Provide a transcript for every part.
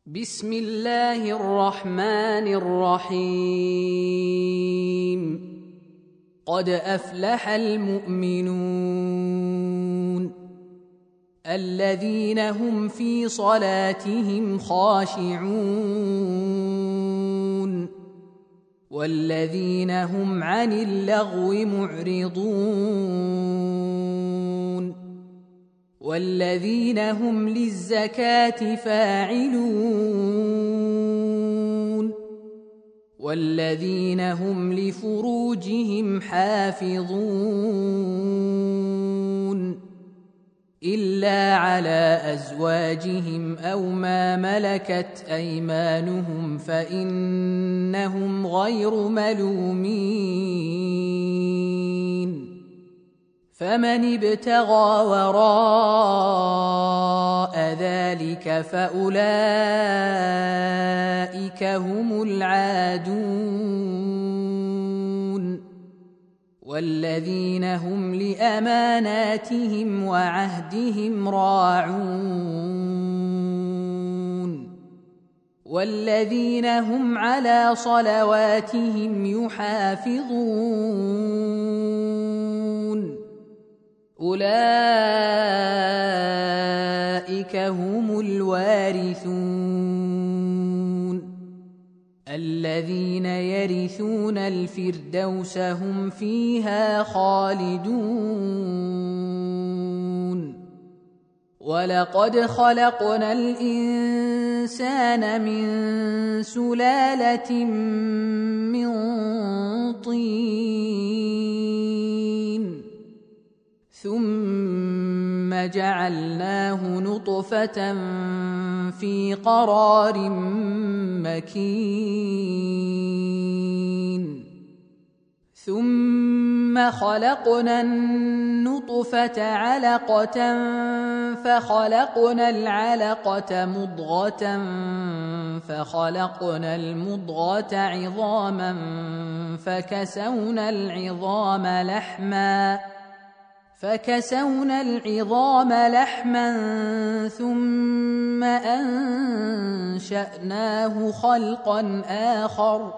بسم الله الرحمن الرحيم. قد أفلح المؤمنون الذين هم في صلاتهم خاشعون والذين هم عن اللغو معرضون والذين هم للزكاة فاعلون والذين هم لفروجهم حافظون إلا على أزواجهم أو ما ملكت أيمانهم فإنهم غير ملومين. فمن ابتغى وراء ذلك فأولئك هم العادون والذين هم لأماناتهم وعهدهم راعون والذين هم على صلواتهم يحافظون أولئك هم الوارثون الذين يرثون الفردوس هم فيها خالدون. ولقد خلقنا الإنسان من سلالة من طين ثم جعلناه نطفة في قرار مكين ثم خلقنا النطفة علقة فخلقنا العلقة مضغة فخلقنا المضغة عظاما فكسونا العظام لحما ثم أنشأناه خلقا آخر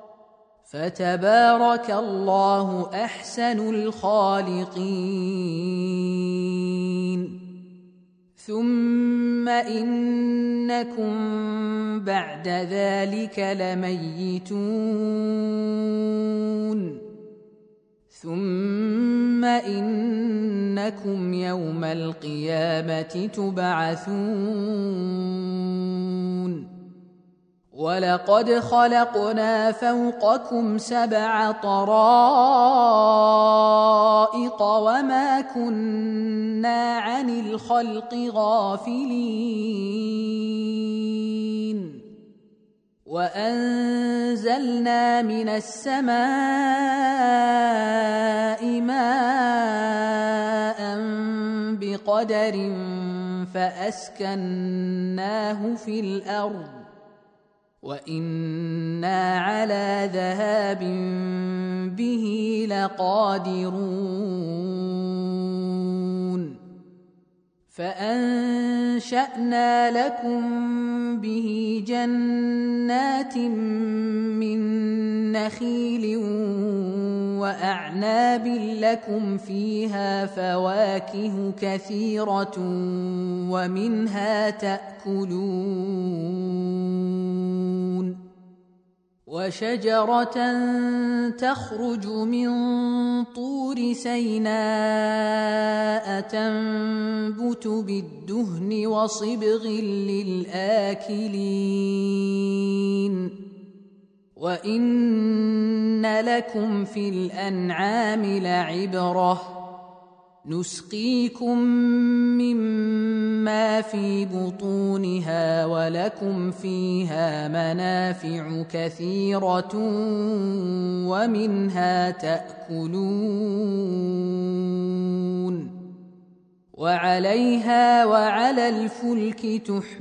فتبارك الله أحسن الخالقين. ثم إنكم بعد ذلك لميتون ثم إنكم يوم القيامة تبعثون. ولقد خلقنا فوقكم 7 طرائق وما كنا عن الخلق غافلين وأنزلنا من السماء ماء بقدر فأسكناه في الأرض وإنا على ذهاب به لقادرون. فأنشأنا لكم به جنات من نخيل وأعناب لكم فيها فواكه كثيرة ومنها تأكلون وشجرة تخرج من طور سيناء تنبت بالدهن وصبغ للآكلين وإن لكم في الأنعام لعبرة نسقيكم مما في بطونها ولكم فيها منافع كثيرة ومنها تأكلون وعليها وعلى الفلك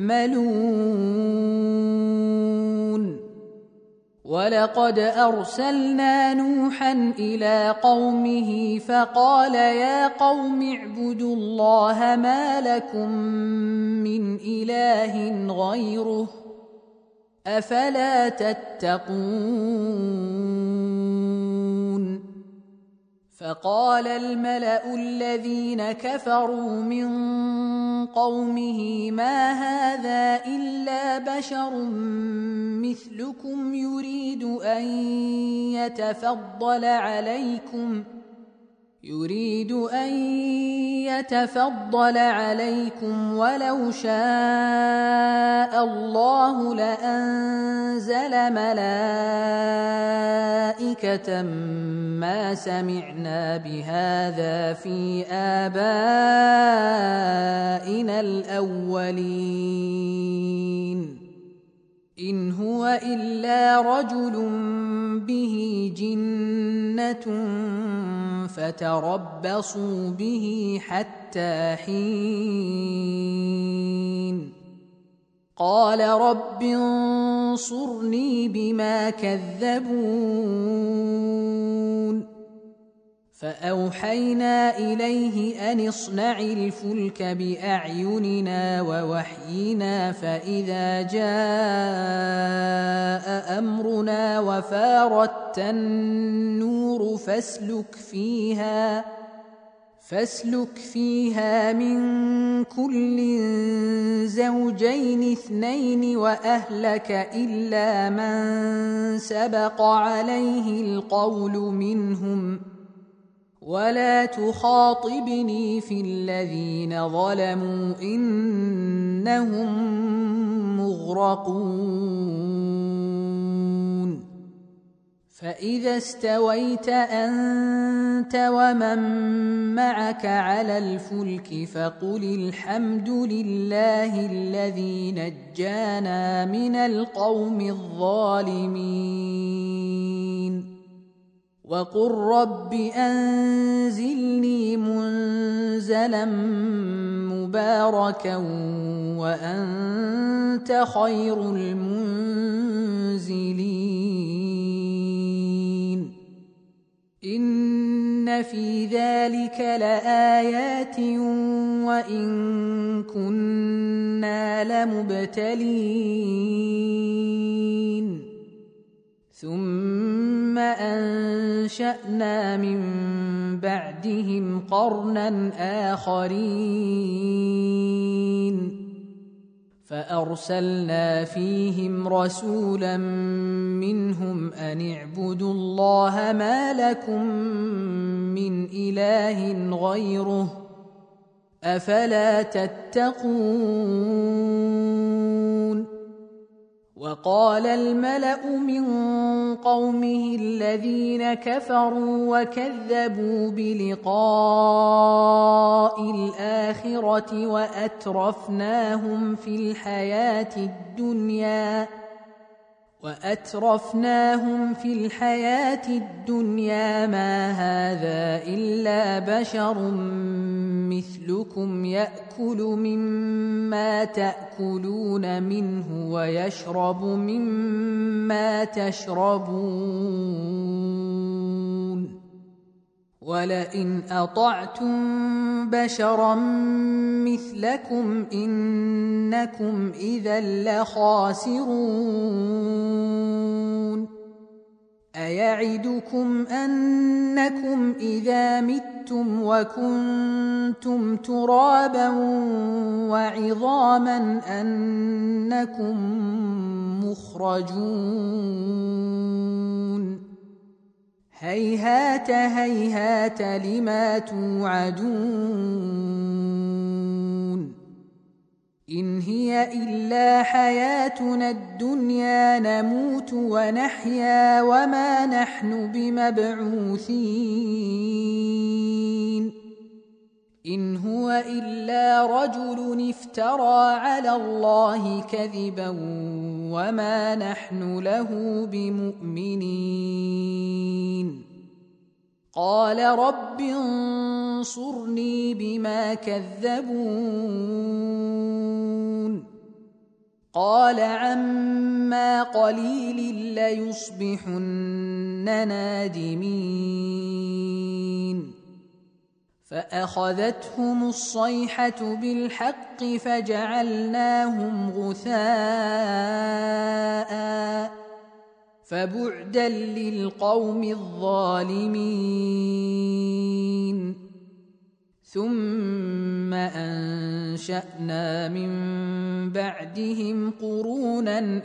تحملون. ولقد أرسلنا نوحا إلى قومه فقال يا قوم اعبدوا الله ما لكم من إله غيره أفلا تتقون فقال الملأ الذين كفروا من قومه ما هذا إلا بشر مثلكم يريد أن يتفضل عليكم ولو شاء الله لأنزل ملائكة ما سمعنا بهذا في آبائنا الأولين إن هو إلا رجل به جنة فتربصوا به حتى حين قال رب انصرني بما كذبون فأوحينا إليه أن اصنع الفلك بأعيننا ووحينا فإذا جاء أمرنا وفاردت النور فاسلك فيها من كل زوجين اثنين وأهلك إلا من سبق عليه القول منهم ولا تخاطبني في الذين ظلموا إنهم مغرقون فإذا استويت أنت ومن معك على الفلك فقل الحمد لله الذي نجانا من القوم الظالمين وقل رب أنزلني منزلا مباركا وأنت خير المنزلين إن في ذلك لآيات وإن كنا لمبتلين ثم أنشأنا من بعدهم قرنا آخرين فأرسلنا فيهم رسولا منهم أن اعبدوا الله ما لكم من إله غيره أفلا تتقون وقال الملأ من قومه الذين كفروا وكذبوا بلقاء الآخرة وأترفناهم في الحياة الدنيا ما هذا إلا بشر مثلكم يأكل مما تأكلون منه ويشرب مما تشربون ولئن أطعتم بشرا مثلكم إنكم إذا لخاسرون أيعدكم أنكم إذا متم وكنتم ترابا وعظاما أنكم مخرجون هيهات هيهات لما توعدون إن هي إلا حياتنا الدنيا نموت ونحيا وما نحن بمبعوثين إن هو إلا رجل افترى على الله كذبا وما نحن له بمؤمنين قال رب انصرني بما كذبون قال عما قليل ليصبحن نادمين فأخذتهم الصيحة بالحق فجعلناهم غثاء فبعدا للقوم الظالمين. ثم أنشأنا من بعدهم قرونا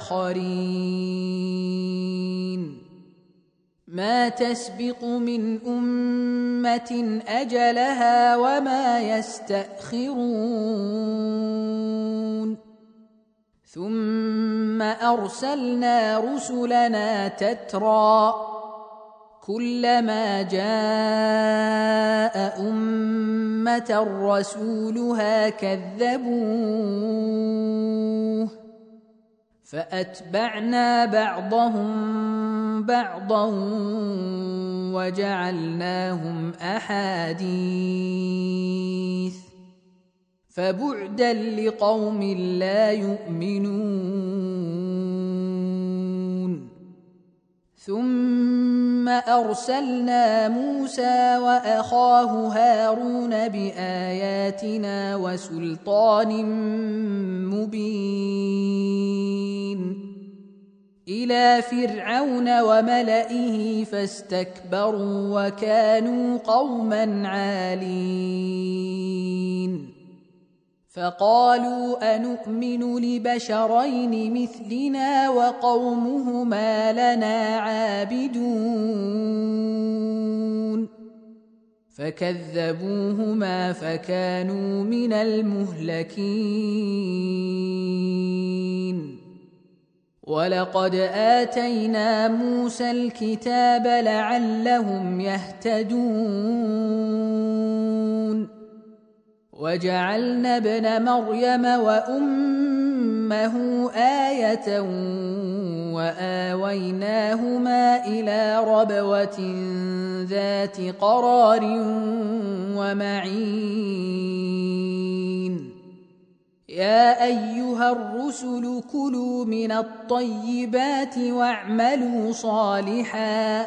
آخرين ما تسبق من أمة أجلها وما يستأخرون. ثم أرسلنا رسلنا تترى كلما جاء أمة رسولها كذبوه فأتبعنا بعضهم بعضا وجعلناهم أحاديث فبعدا لقوم لا يؤمنون. ثم أرسلنا موسى وأخاه هارون بآياتنا وسلطان مبين إلى فرعون وملئه فاستكبروا وكانوا قوما عالين. فقالوا أنؤمن لبشرين مثلنا وقومهما لنا عابدون فكذبوهما فكانوا من المهلكين. ولقد آتينا موسى الكتاب لعلهم يهتدون وجعلنا ابن مريم وأمه آية وآويناهما إلى ربوة ذات قرار ومعين. يا أيها الرسل كلوا من الطيبات واعملوا صالحا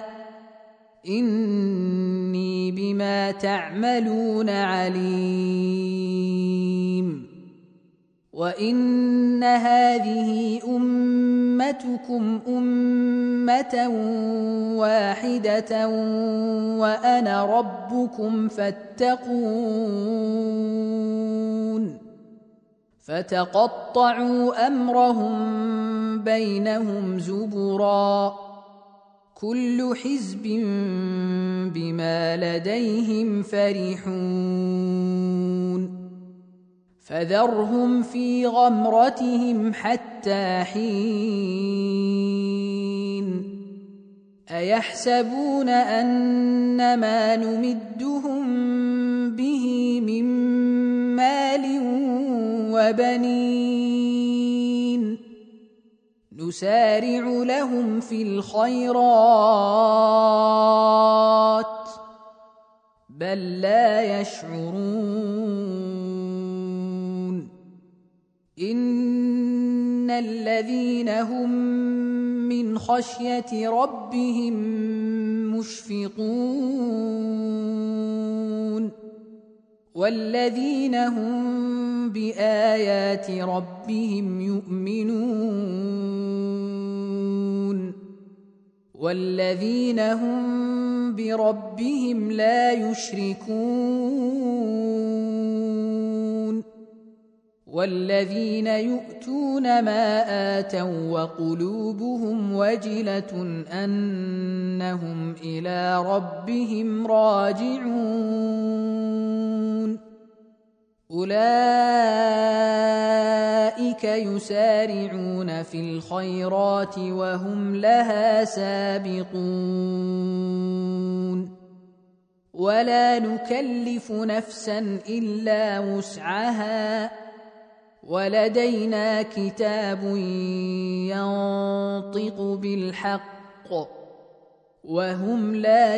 إني بما تعملون عليم. وإن هذه أمتكم أمة واحدة وأنا ربكم فاتقون. فتقطعوا أمرهم بينهم زبرا كل حزب بما لديهم فرحون. فذرهم في غمرتهم حتى حين. أيحسبون أن ما نمدهم به من مال وبنين نسارع لهم في الخيرات بل لا يشعرون. إن الذين هم من خشية ربهم مشفقون والذين هم بآيات ربهم يؤمنون والذين هم بربهم لا يشركون والذين يؤتون ما آتوا وقلوبهم وجلة أنهم إلى ربهم راجعون أولئك يسارعون في الخيرات وهم لها سابقون ولا نكلف نفسا إلا وسعها ولدينا كتاب ينطق بالحق وهم لا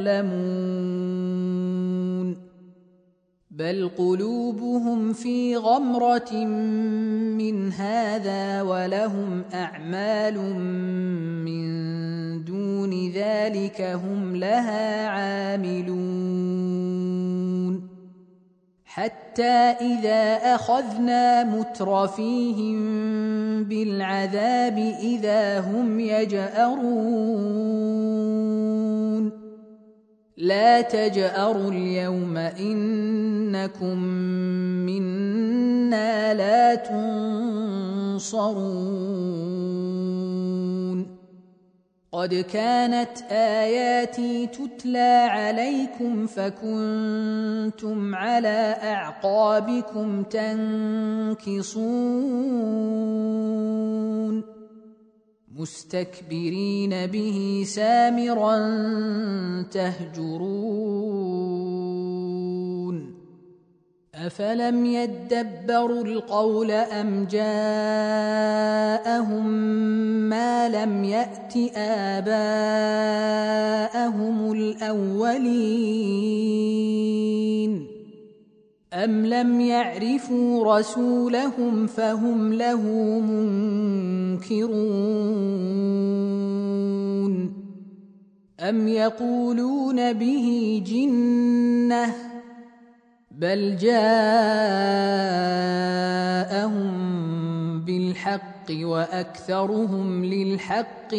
يظلمون بل قلوبهم في غمرة من هذا ولهم أعمال من دون ذلك هم لها عاملون حتى إذا أخذنا مترفيهم بالعذاب إذا هم يجأرون لا تجأروا اليوم إنكم منا لا تنصرون قد كانت آياتي تتلى عليكم فكنتم على أعقابكم تنكصون مستكبرين به سامرا تهجرون أفلم يدبروا القول أم جاءهم ما لم يأت آباءهم الأولين أم لم يعرفوا رسولهم فهم له منكرون أم يقولون به جنة بل جاءهم بالحق وأكثرهم للحق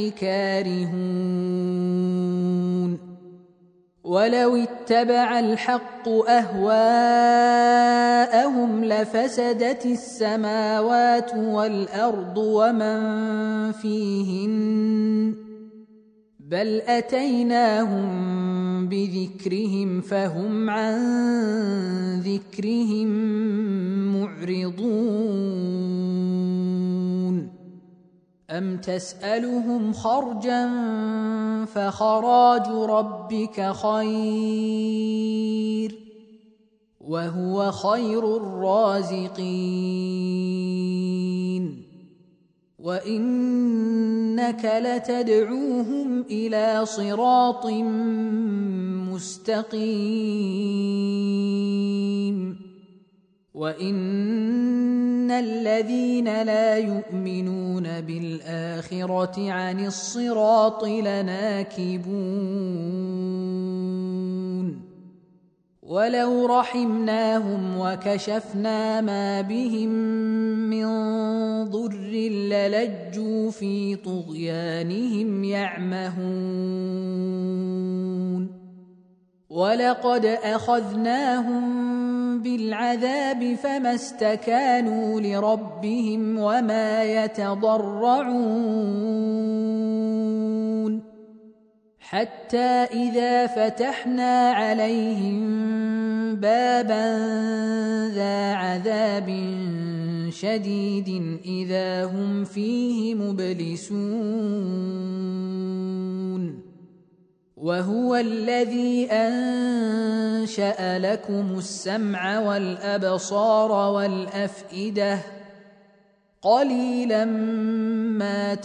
كارهون ولو اتبع الحق أهواءهم لفسدت السماوات والأرض ومن فيهن بل أتيناهم بذكرهم فهم عن ذكرهم معرضون أم تسألهم خرجا فخراج ربك خير وهو خير الرازقين وإنك لتدعوهم إلى صراط مستقيم وإن الذين لا يؤمنون بالآخرة عن الصراط لناكبون ولو رحمناهم وكشفنا ما بهم من ضر للجوا في طغيانهم يعمهون ولقد أخذناهم بالعذاب فما استكانوا لربهم وما يتضرعون حتى إذا فتحنا عليهم بابا ذا عذاب شديد إذا هم فيه مبلسون وهو الذي أنشأ لكم السمع والأبصار والأفئدة قليلا ما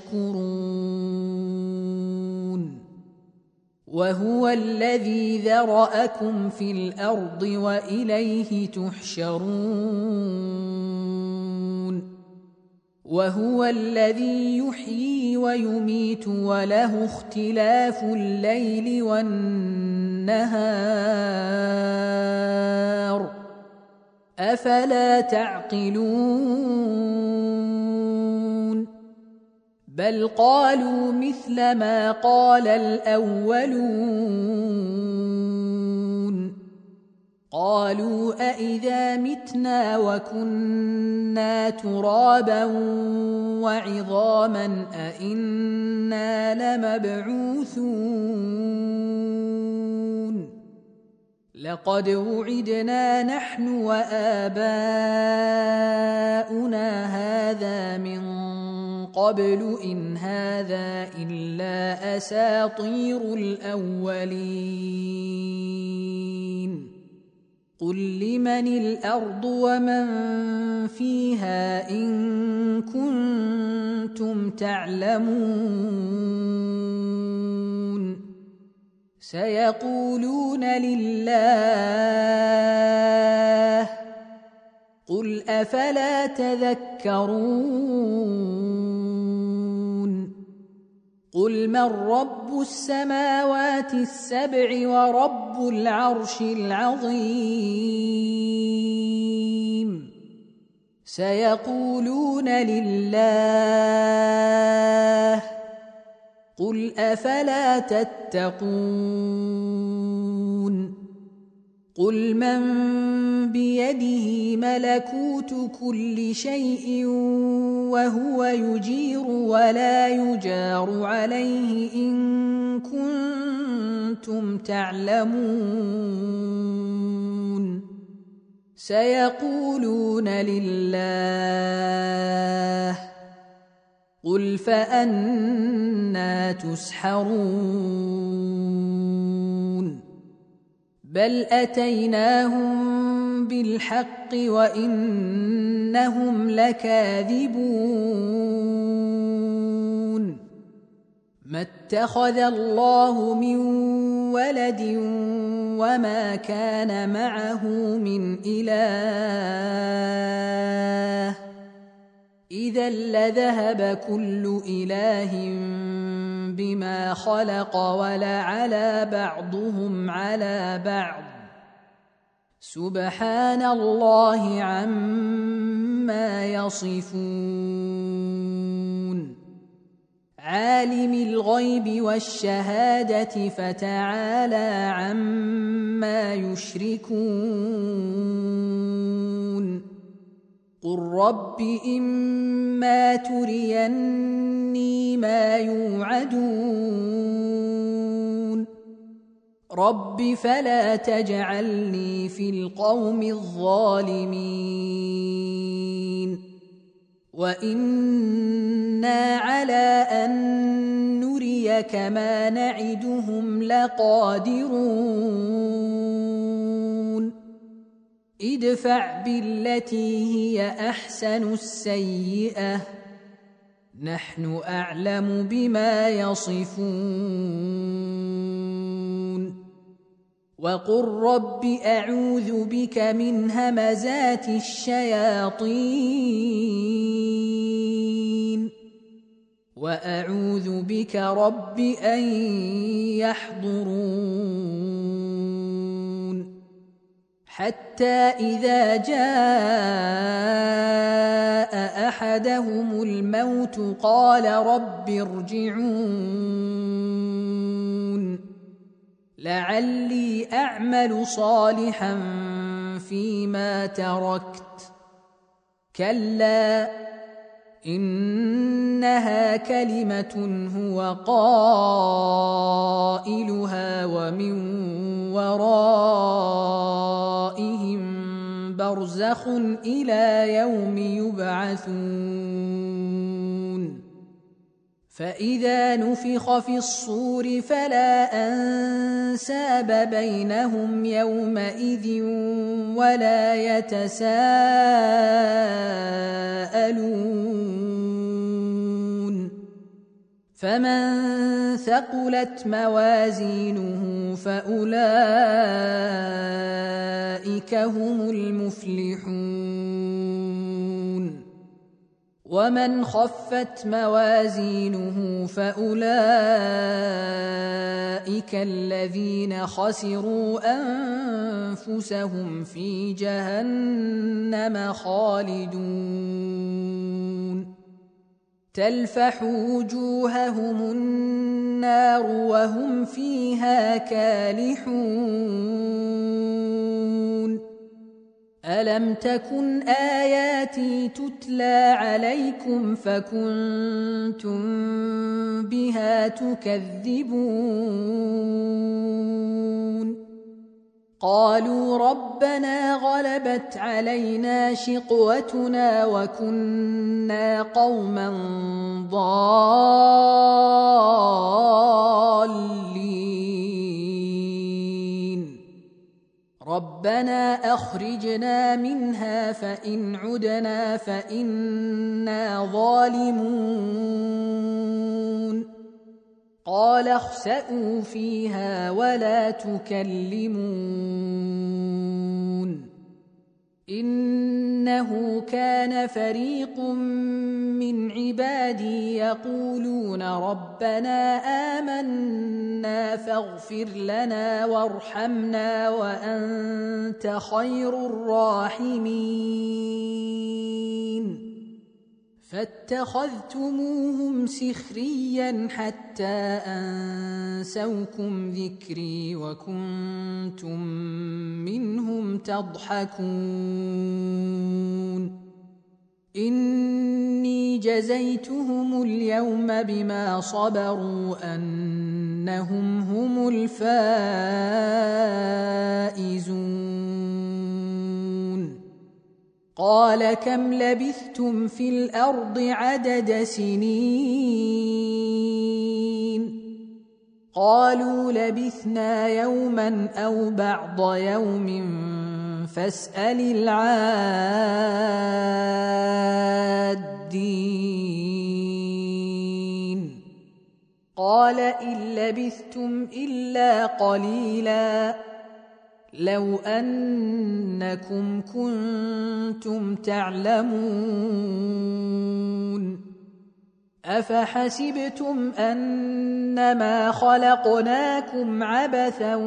تشكرون وهو الذي ذرأكم في الأرض وإليه تحشرون وهو الذي يحيي ويميت وله اختلاف الليل والنهار أفلا تعقلون بل قالوا مثل ما قال الأولون قالوا أإذا متنا وكنا ترابا وعظاما أإنا لمبعوثون لقد وعدنا نحن وآباؤنا هذا من قبل إن هذا إلا أساطير الأولين قل لمن الأرض ومن فيها إن كنتم تعلمون سيقولون لله قل أفلا تذكرون قل من رب السماوات السبع ورب العرش العظيم سيقولون لله قل أفلا تتقون قل من بيده ملكوت كل شيء وهو يجير ولا يجار عليه إن كنتم تعلمون سيقولون لله قل فأنى تسحرون بل أتيناهم بالحق وإنهم لكاذبون ما اتخذ الله من ولد وما كان معه من إله إذا لذهب كل إله بما خلق ولعلى بعضهم على بعض سبحان الله عما يصفون عالم الغيب والشهادة فتعالى عما يشركون قل رب إما تريني ما يوعدون رب فلا تجعلني في القوم الظالمين وإنا على أن نريك ما نعدهم لقادرون ادفع بالتي هي أحسن السيئة نحن أعلم بما يصفون وقل رب أعوذ بك من همزات الشياطين وأعوذ بك رب أن يحضرون حتى إذا جاء أحدهم الموت قال رب ارجعون لعلي أعمل صالحا فيما تركت كلا إنها كلمة هو قائلها ومن ورائهم برزخ إلى يوم يبعثون فإذا نفخ في الصور فلا أنساب بينهم يومئذ ولا يتساءلون فمن ثقلت موازينه فأولئك هم المفلحون ومن خفت موازينه فأولئك الذين خسروا أنفسهم في جهنم خالدون تلفح وجوههم النار وهم فيها كالحون ألم تكن آياتي تتلى عليكم فكنتم بها تكذبون قالوا ربنا غلبت علينا شقوتنا وكنا قوما ضالين ربنا أخرجنا منها فإن عدنا فإنا ظالمون قال اخسئوا فيها ولا تكلمون إنه كان فريق من عبادي يقولون ربنا آمنا فاغفر لنا وارحمنا وأنت خير الراحمين فاتخذتموهم سخريا حتى أنسوكم ذكري وكنتم منهم تضحكون إني جزيتهم اليوم بما صبروا أنهم هم الفائزون قال كم لبثتم في الأرض عدد سنين قالوا لبثنا يوما أو بعض يوم فاسأل العادين قال إن لبثتم إلا قليلا لو أنكم كنتم تعلمون أفحسبتم أنما خلقناكم عبثا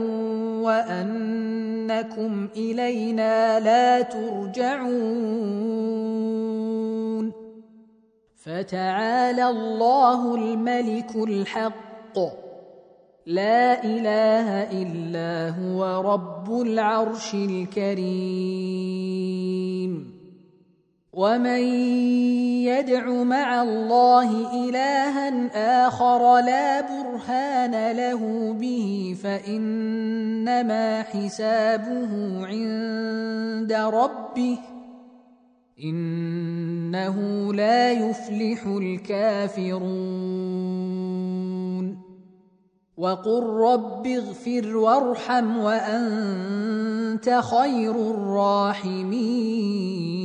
وأنكم إلينا لا ترجعون فتعالى الله الملك الحق لا إله إلا هو رب العرش الكريم ومن يدع مع الله إلها آخر لا برهان له به فإنما حسابه عند ربه إنه لا يفلح الكافرون وقل رب اغفر وارحم وأنت خير الراحمين